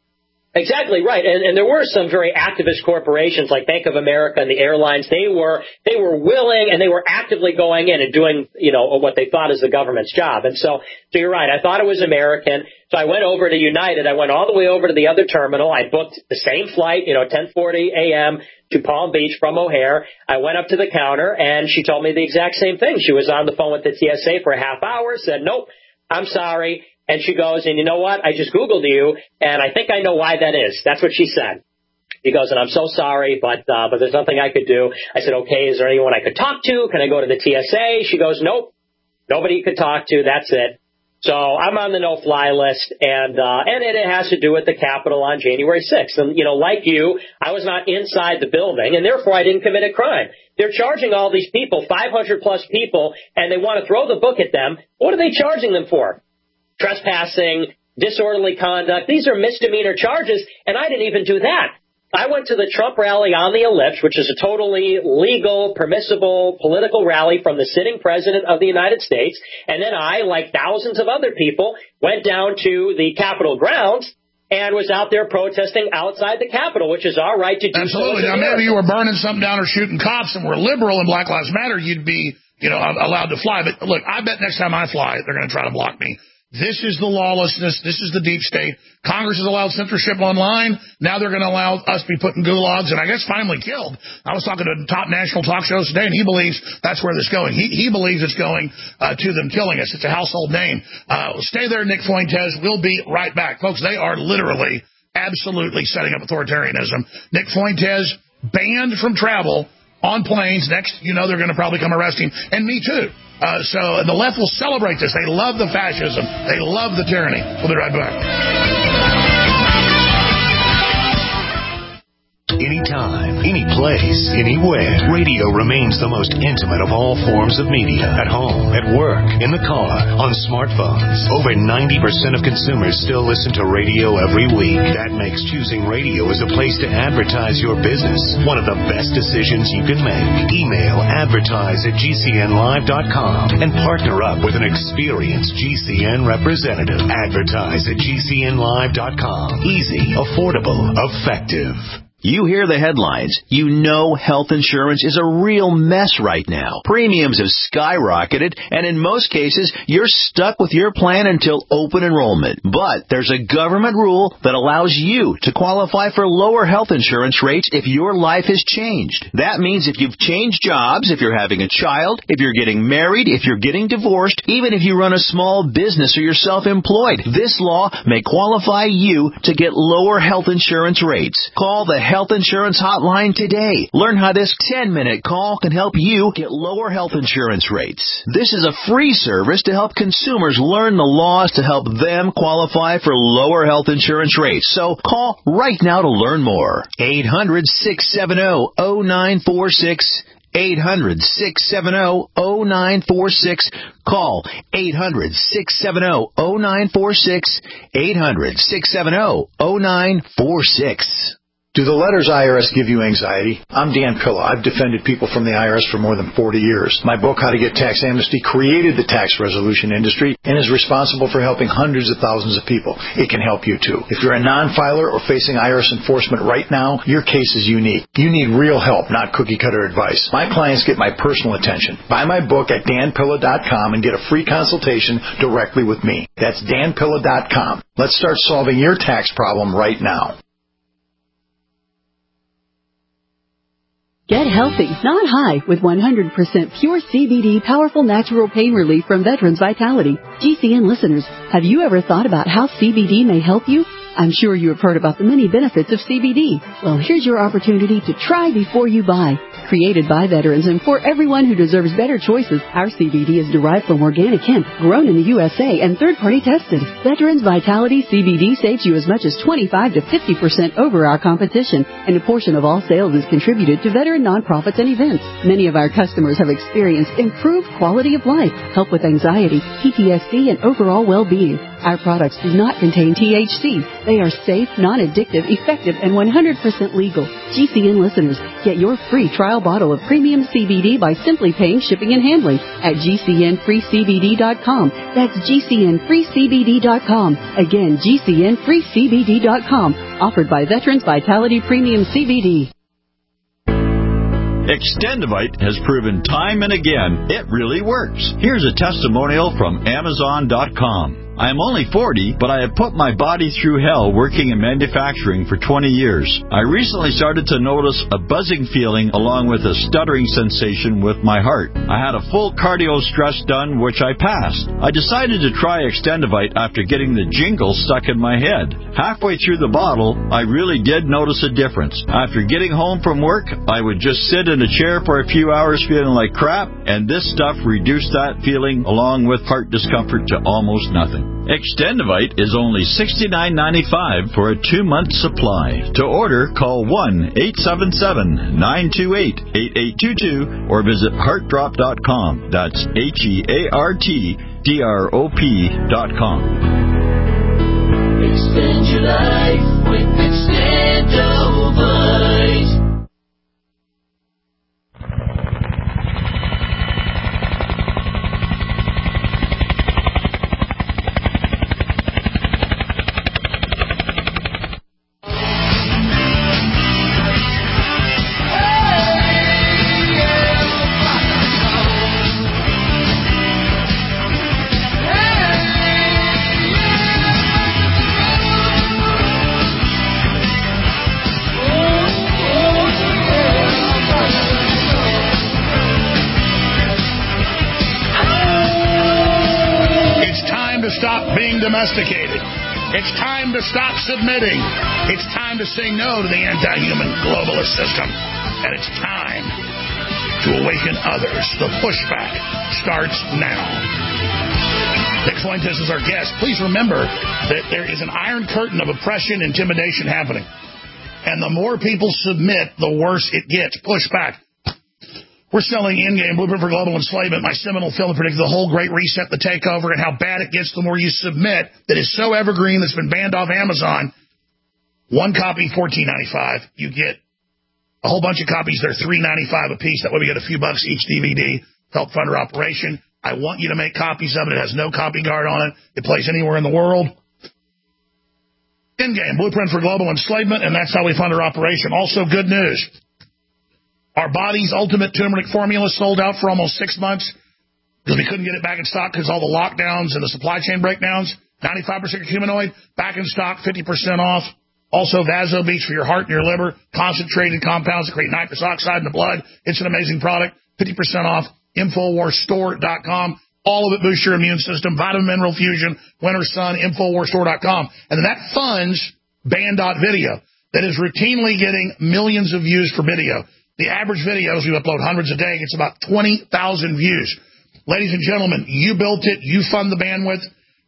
Exactly right. And there were some very activist corporations like Bank of America and the airlines. They were willing and they were actively going in and doing, what they thought is the government's job. And so you're right. I thought it was American. So I went over to United. I went all the way over to the other terminal. I booked the same flight, 10:40 a.m. to Palm Beach from O'Hare. I went up to the counter and she told me the exact same thing. She was on the phone with the TSA for a half hour, said, nope, I'm sorry. And she goes, and you know what? I just Googled you, and I think I know why that is. That's what she said. He goes, and I'm so sorry, but there's nothing I could do. I said, okay, is there anyone I could talk to? Can I go to the TSA? She goes, nope, nobody you could talk to. That's it. So I'm on the no-fly list, and it has to do with the Capitol on January 6th. And, like you, I was not inside the building, and therefore I didn't commit a crime. They're charging all these people, 500-plus people, and they want to throw the book at them. What are they charging them for? Trespassing, disorderly conduct. These are misdemeanor charges, and I didn't even do that. I went to the Trump rally on the Ellipse, which is a totally legal, permissible political rally from the sitting president of the United States, and then I, like thousands of other people, went down to the Capitol grounds and was out there protesting outside the Capitol, which is our right to do. Absolutely. Now, maybe you were burning something down or shooting cops and were liberal in Black Lives Matter, you'd be, allowed to fly. But look, I bet next time I fly, they're going to try to block me. This is the lawlessness. This is the deep state. Congress has allowed censorship online. Now they're going to allow us to be put in gulags and I guess finally killed. I was talking to top national talk shows today, and he believes that's where this is going. He believes it's going to them killing us. It's a household name. Stay there, Nick Fuentes. We'll be right back. Folks, they are literally, absolutely setting up authoritarianism. Nick Fuentes banned from travel on planes. Next, they're going to probably come arrest him. And me too. So the left will celebrate this. They love the fascism. They love the tyranny. We'll be right back. Anytime, any place, anywhere. Radio remains the most intimate of all forms of media. At home, at work, in the car, on smartphones. Over 90% of consumers still listen to radio every week. That makes choosing radio as a place to advertise your business one of the best decisions you can make. Email advertise@gcnlive.com and partner up with an experienced GCN representative. Advertise@gcnlive.com. Easy, affordable, effective. You hear the headlines. You know health insurance is a real mess right now. Premiums have skyrocketed, and in most cases, you're stuck with your plan until open enrollment. But there's a government rule that allows you to qualify for lower health insurance rates if your life has changed. That means if you've changed jobs, if you're having a child, if you're getting married, if you're getting divorced, even if you run a small business or you're self-employed, this law may qualify you to get lower health insurance rates. Call the health insurance hotline today. Learn how this 10-minute call can help you get lower health insurance rates. This is a free service to help consumers learn the laws to help them qualify for lower health insurance rates. So call right now to learn more. 800-670-0946. 800-670-0946. Call 800-670-0946. 800-670-0946. Do the letters IRS give you anxiety? I'm Dan Pilla. I've defended people from the IRS for more than 40 years. My book, How to Get Tax Amnesty, created the tax resolution industry and is responsible for helping hundreds of thousands of people. It can help you too. If you're a non-filer or facing IRS enforcement right now, your case is unique. You need real help, not cookie-cutter advice. My clients get my personal attention. Buy my book at danpilla.com and get a free consultation directly with me. That's danpilla.com. Let's start solving your tax problem right now. Get healthy, not high, with 100% pure CBD powerful natural pain relief from Veterans Vitality. GCN listeners, have you ever thought about how CBD may help you? I'm sure you have heard about the many benefits of CBD. Well, here's your opportunity to try before you buy. Created by veterans and for everyone who deserves better choices, our CBD is derived from organic hemp, grown in the USA, and third-party tested. Veterans Vitality CBD saves you as much as 25 to 50% over our competition, and a portion of all sales is contributed to veteran nonprofits and events. Many of our customers have experienced improved quality of life, help with anxiety, PTSD, and overall well-being. Our products do not contain THC. They are safe, non-addictive, effective, and 100% legal. GCN listeners, get your free trial bottle of premium CBD by simply paying shipping and handling at GCNFreeCBD.com. That's GCNFreeCBD.com. Again, GCNFreeCBD.com. Offered by Veterans Vitality Premium CBD. Extendivite has proven time and again it really works. Here's a testimonial from Amazon.com. I am only 40, but I have put my body through hell working in manufacturing for 20 years. I recently started to notice a buzzing feeling along with a stuttering sensation with my heart. I had a full cardio stress done, which I passed. I decided to try Extendivite after getting the jingle stuck in my head. Halfway through the bottle, I really did notice a difference. After getting home from work, I would just sit in a chair for a few hours feeling like crap, and this stuff reduced that feeling along with heart discomfort to almost nothing. Extendivite is only $69.95 for a 2-month supply. To order, call 1-877-928-8822 or visit heartdrop.com. That's HEARTDROP.com. Extend your life with Extendivite. Stop being domesticated. It's time to stop submitting. It's time to say no to the anti-human globalist system. And it's time to awaken others. The pushback starts now. Nick Fuentes is our guest. Please remember that there is an iron curtain of oppression, intimidation happening. And the more people submit, the worse it gets. Pushback. We're selling Endgame, Blueprint for Global Enslavement, my seminal film that predicts the whole Great Reset, the takeover, and how bad it gets the more you submit. That is so evergreen that's been banned off Amazon. One copy, $14.95. You get a whole bunch of copies. They're $3.95 a piece. That way we get a few bucks each DVD. Help fund our operation. I want you to make copies of it. It has no copy guard on it. It plays anywhere in the world. Endgame, Blueprint for Global Enslavement, and that's how we fund our operation. Also, good news. Our Body's Ultimate Turmeric Formula sold out for almost 6 months because we couldn't get it back in stock because all the lockdowns and the supply chain breakdowns. 95% humanoid, back in stock, 50% off. Also, Vaso Beach for your heart and your liver, concentrated compounds that create nitrous oxide in the blood. It's an amazing product, 50% off. InfoWarsStore.com. All of it boosts your immune system. Vitamin Mineral Fusion, Winter Sun, InfoWarsStore.com. And then that funds Band.video. that is routinely getting millions of views for video. The average videos, we upload hundreds a day, gets about 20,000 views. Ladies and gentlemen, you built it. You fund the bandwidth.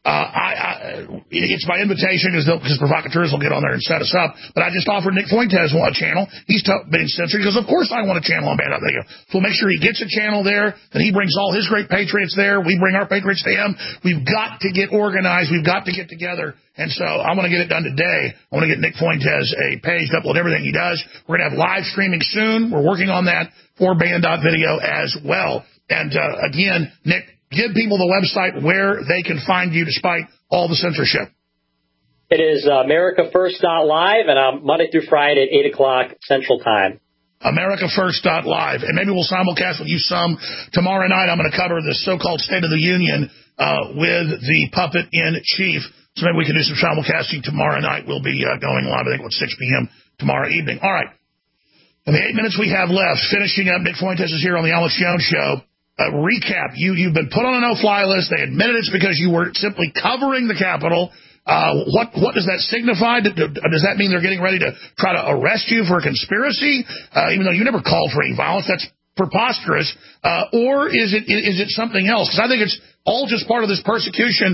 It's my invitation because provocateurs will get on there and set us up. But I just offered Nick Fuentes a channel. He's been censored. He goes, of course I want a channel on Band.video. So we'll make sure he gets a channel there. Then he brings all his great patriots there. We bring our patriots to him. We've got to get organized. We've got to get together. And so I want to get it done today. I want to get Nick Fuentes a page to upload everything he does. We're going to have live streaming soon. We're working on that for Band.video as well. And again, Nick, give people the website where they can find you despite all the censorship. It is AmericaFirst.live, and I'm Monday through Friday at 8 o'clock Central Time. AmericaFirst.live. And maybe we'll simulcast with you some. Tomorrow night I'm going to cover the so-called State of the Union with the puppet-in-chief. So maybe we can do some simulcasting tomorrow night. We'll be going live, I think, at 6 p.m. tomorrow evening. All right. In the 8 minutes we have left, finishing up, Nick Fuentes is here on the Alex Jones Show. Recap. You've been put on a no-fly list. They admitted it's because you were simply covering the Capitol. What does that signify? Does that mean they're getting ready to try to arrest you for a conspiracy, even though you never called for any violence? That's preposterous. Or is it something else? Because I think it's all just part of this persecution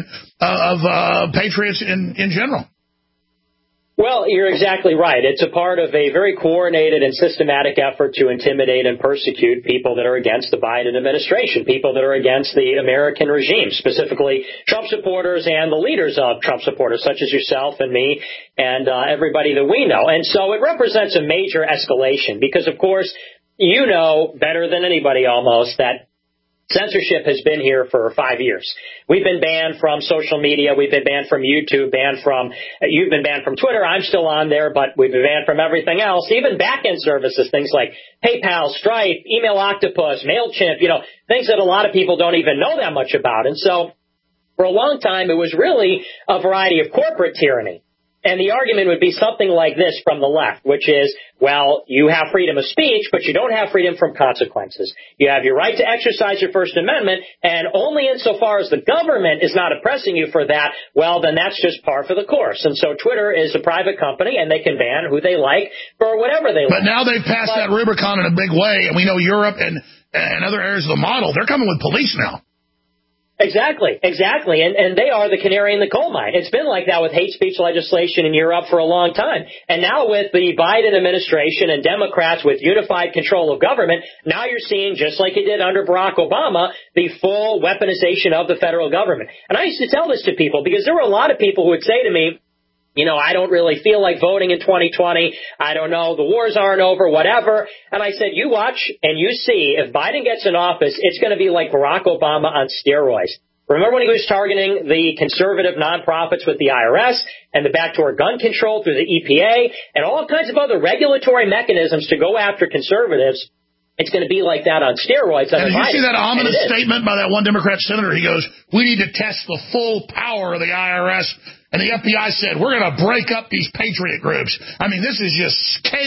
of patriots in general. Well, you're exactly right. It's a part of a very coordinated and systematic effort to intimidate and persecute people that are against the Biden administration, people that are against the American regime, specifically Trump supporters and the leaders of Trump supporters, such as yourself and me and everybody that we know. And so it represents a major escalation because, of course, you know better than anybody almost that censorship has been here for 5 years. We've been banned from social media. We've been banned from YouTube, you've been banned from Twitter. I'm still on there, but we've been banned from everything else, even back-end services, things like PayPal, Stripe, Email Octopus, MailChimp, things that a lot of people don't even know that much about. And so for a long time, it was really a variety of corporate tyranny. And the argument would be something like this from the left, which is, well, you have freedom of speech, but you don't have freedom from consequences. You have your right to exercise your First Amendment, and only insofar as the government is not oppressing you for that, well, then that's just par for the course. And so Twitter is a private company, and they can ban who they like for whatever they like. But now they've passed that Rubicon in a big way, and we know Europe and other areas of the model, they're coming with police now. Exactly. And they are the canary in the coal mine. It's been like that with hate speech legislation in Europe for a long time. And now with the Biden administration and Democrats with unified control of government, now you're seeing, just like it did under Barack Obama, the full weaponization of the federal government. And I used to tell this to people because there were a lot of people who would say to me, I don't really feel like voting in 2020. I don't know. The wars aren't over, whatever. And I said, you watch and you see if Biden gets in office, it's going to be like Barack Obama on steroids. Remember when he was targeting the conservative nonprofits with the IRS and the backdoor gun control through the EPA and all kinds of other regulatory mechanisms to go after conservatives? It's going to be like that on steroids. And did you see that ominous statement by that one Democrat senator? He goes, we need to test the full power of the IRS. And the FBI said, we're going to break up these patriot groups. I mean, this is just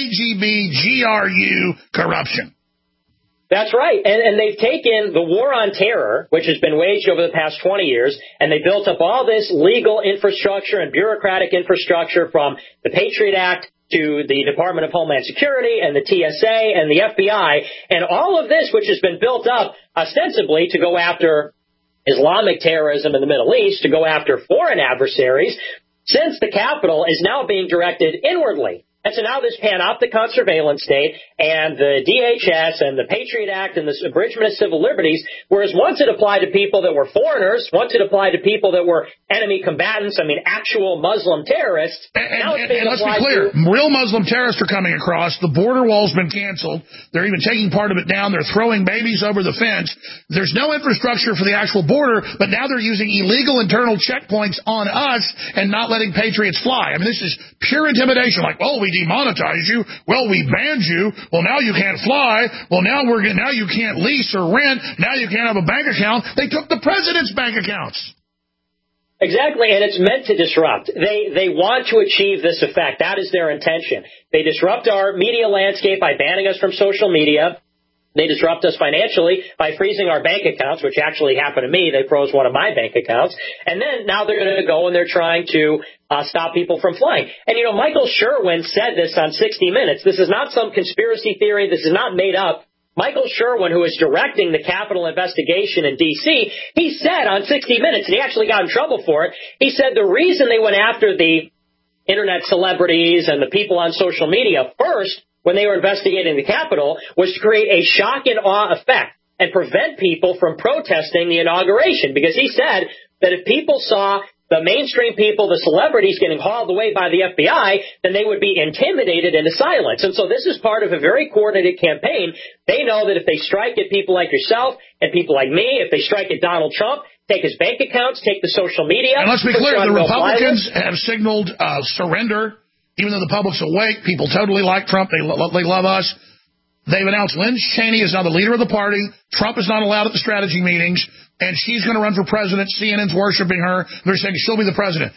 KGB, GRU corruption. That's right. And they've taken the war on terror, which has been waged over the past 20 years, and they built up all this legal infrastructure and bureaucratic infrastructure from the Patriot Act to the Department of Homeland Security and the TSA and the FBI, and all of this, which has been built up ostensibly to go after Islamic terrorism in the Middle East, to go after foreign adversaries, since the Capitol is now being directed inwardly. And so now this panopticon surveillance state and the DHS and the Patriot Act and the abridgment of civil liberties, whereas once it applied to people that were foreigners, once it applied to people that were enemy combatants, actual Muslim terrorists. And let's be clear, real Muslim terrorists are coming across. The border wall's been canceled. They're even taking part of it down. They're throwing babies over the fence. There's no infrastructure for the actual border, but now they're using illegal internal checkpoints on us and not letting patriots fly. This is pure intimidation. Like, oh, we demonetized you. Well, we banned you. Well, now you can't fly. Well, now you can't lease or rent. Now you can't have a bank account. They took the president's bank accounts. Exactly, and it's meant to disrupt. They want to achieve this effect. That is their intention. They disrupt our media landscape by banning us from social media. They disrupt us financially by freezing our bank accounts, which actually happened to me. They froze one of my bank accounts. And then now they're going to go and they're trying to stop people from flying. And, you know, Michael Sherwin said this on 60 Minutes. This is not some conspiracy theory. This is not made up. Michael Sherwin, who is directing the Capitol investigation in D.C., he said on 60 Minutes, and he actually got in trouble for it, he said the reason they went after the Internet celebrities and the people on social media first when they were investigating the Capitol was to create a shock and awe effect and prevent people from protesting the inauguration. Because he said that if people saw the mainstream people, the celebrities getting hauled away by the FBI, then they would be intimidated into silence. And so this is part of a very coordinated campaign. They know that if they strike at people like yourself and people like me, if they strike at Donald Trump, take his bank accounts, take the social media. And let's be clear, the Republicans have signaled surrender. Even though the public's awake, people totally like Trump. They love us. They've announced Liz Cheney is now the leader of the party. Trump is not allowed at the strategy meetings. And she's going to run for president. CNN's worshiping her. They're saying she'll be the president.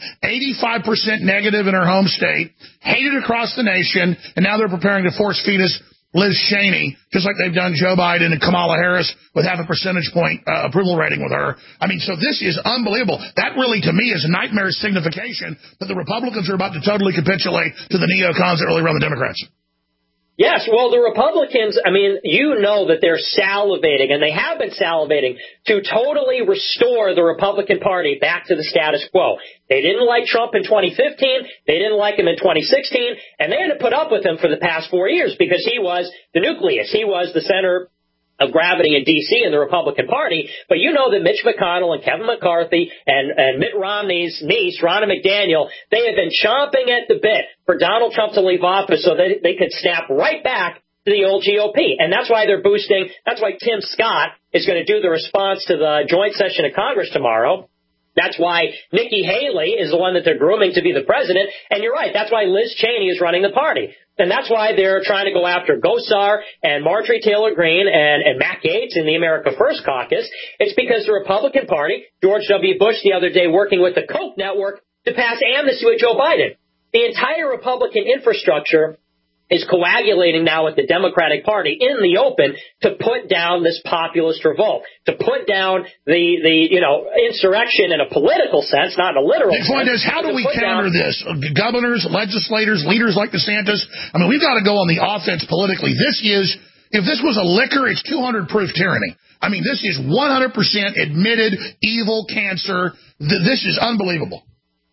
85% negative in her home state. Hated across the nation. And now they're preparing to force feed us Liz Cheney, just like they've done Joe Biden and Kamala Harris with half a percentage point approval rating with her. I mean, so this is unbelievable. That really, to me, is a nightmare signification that the Republicans are about to totally capitulate to the neocons that really run the Democrats. Yes, well, the Republicans, I mean, you know that they're salivating, and they have been salivating, to totally restore the Republican Party back to the status quo. They didn't like Trump in 2015, they didn't like him in 2016, and they had to put up with him for the past 4 years because he was the nucleus. He was the center of gravity in D.C. in the Republican Party. But you know that Mitch McConnell and Kevin McCarthy and Mitt Romney's niece, Ronna McDaniel, they have been chomping at the bit for Donald Trump to leave office so that they could snap right back to the old GOP. And that's why they're boosting. That's why Tim Scott is going to do the response to the joint session of Congress tomorrow. That's why Nikki Haley is the one that they're grooming to be the president. And you're right. That's why Liz Cheney is running the party. And that's why they're trying to go after Gosar and Marjorie Taylor Greene and Matt Gaetz in the America First caucus. It's because the Republican Party, George W. Bush the other day working with the Koch network to pass amnesty with Joe Biden. The entire Republican infrastructure is coagulating now with the Democratic Party in the open to put down this populist revolt, to put down the insurrection in a political sense, not in a literal sense. The point is, how do we counter this? Governors, legislators, leaders like DeSantis, I mean, we've got to go on the offense politically. If this was a liquor, it's 200 proof tyranny. I mean, this is 100% admitted evil cancer. This is unbelievable.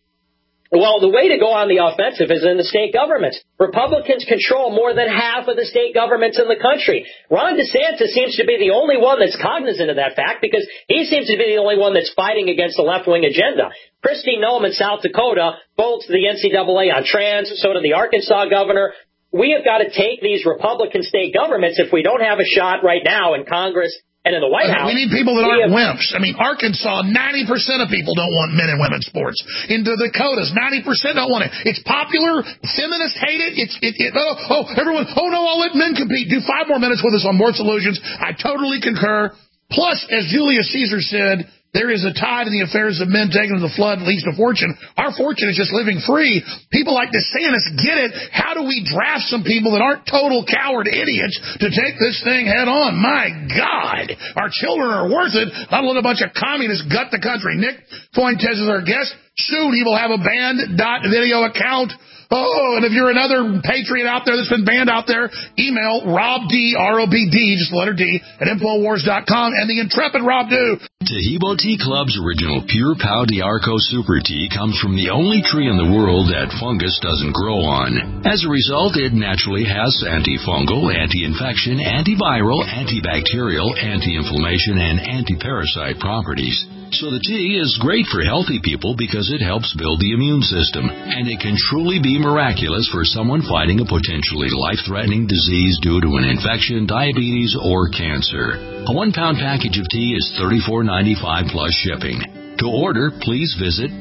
Well, the way to go on the offensive is in the state governments. Republicans control more than half of the state governments in the country. Ron DeSantis seems to be the only one that's cognizant of that fact because he seems to be the only one that's fighting against the left-wing agenda. Kristi Noem in South Dakota bolts the NCAA on trans, so did the Arkansas governor. We have got to take these Republican state governments if we don't have a shot right now in Congress and in the White House. We need people that aren't wimps. I mean, Arkansas, 90% of people don't want men and women's sports. In the Dakotas, 90% don't want it. It's popular. Feminists hate it. Everyone, no, I'll let men compete. Do 5 more minutes with us on More Solutions. I totally concur. Plus, as Julius Caesar said, there is a tide in the affairs of men taken to the flood leads to fortune. Our fortune is just living free. People like DeSantis get it. How do we draft some people that aren't total coward idiots to take this thing head on? My God, our children are worth it. Not let a bunch of communists gut the country. Nick Fuentes is our guest. Soon he will have a banned.video account. Oh, and if you're another patriot out there that's been banned out there, email Rob D, R-O-B-D, just the letter D, at Infowars.com, and the intrepid Rob Do. Tahibo Tea Club's original Pure Pau d'Arco Super Tea comes from the only tree in the world that fungus doesn't grow on. As a result, it naturally has antifungal, anti-infection, antiviral, antibacterial, anti-inflammation, and anti-parasite properties. So the tea is great for healthy people because it helps build the immune system, and it can truly be miraculous for someone fighting a potentially life-threatening disease due to an infection, diabetes, or cancer. A 1-pound package of tea is $34.95 plus shipping. To order, please visit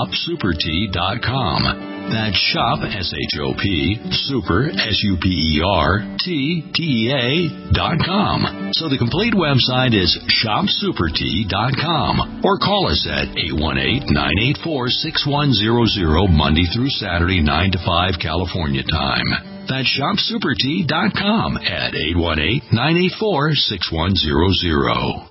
shopsupertea.com. That's shop, S-H-O-P, super, SUPERTEA.com. So the complete website is shopsupertea.com. Or call us at 818-984-6100 Monday through Saturday, 9 to 5 California time. That's shopsupertea.com at 818-984-6100.